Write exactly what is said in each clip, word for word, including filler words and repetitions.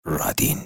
رادین.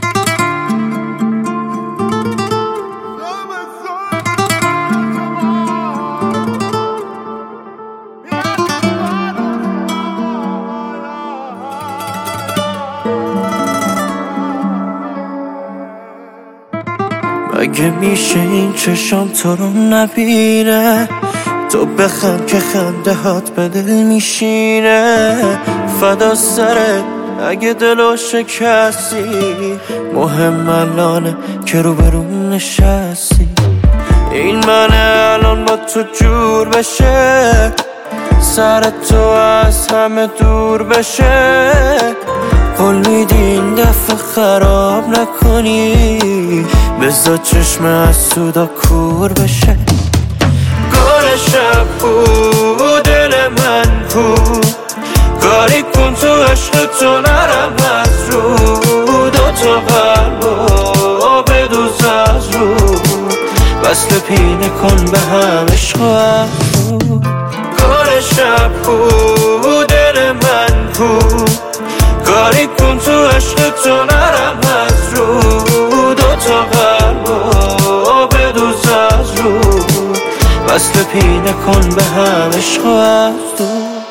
مگه میشه این چشام تو رو نبینه؟ تو بخند که خنده هات به دل میشینه. فدا سرت اگه دلو شکستی، مهم الانه که رو برون نشستی. این منه الان با تو جور بشه، سر تو از همه دور بشه. قول میدی این دفعه خراب نکنی، بذار چشم از سودا کور بشه. گل شب کو دل من کو، کاری کن تو عشق تو نرم از رو. دوتا قلبا بدوز از رو، وصل پینه کن به هم عشق و افرو. گل شب کو دل من کو، کاری کن تو عشق تو نرم از رو. دوتا قلبا بدوز از رو، وصل پینه کن به هم عشق و افرو.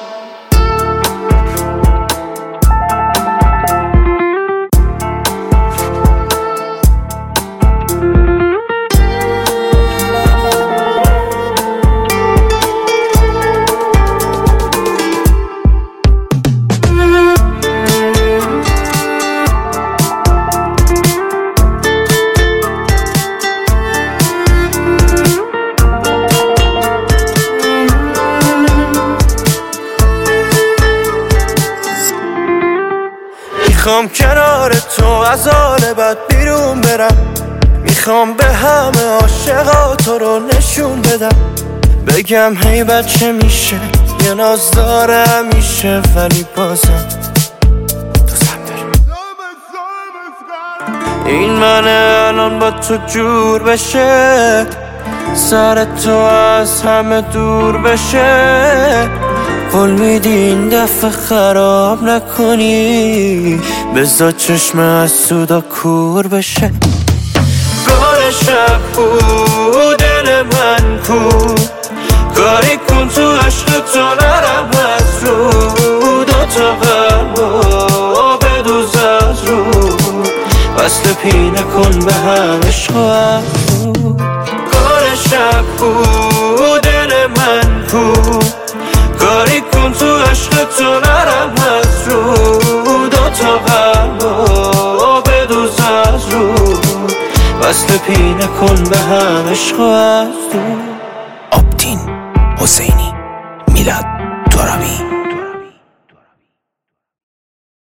میخوام کنار تو از حال بد بیرون برم، میخوام به همه عاشقا تو رو نشون بدم. بگم هی بچه میشه یه ناز داره همیشه، ولی بازم دوزم دارم. این منه الان با تو جور بشه، سر تو از همه دور بشه. قول میدی این دفعه خراب نکنی، بذار چشم از سودا کور بشه. گل شب کو دل من کو، کاری کن تو عشق تو نرم از رو. دوتا قلبا بدوز از رو، وصل پینه کن به هم عشق و افرو. گل شب کو دل من کو، کاری کن تو عشق تو نرم از رو. دوتا قلبا بدوز از رو، وصل پینه کن به هم عشق و افرو. آبدین حسینی، میلاد ترابی.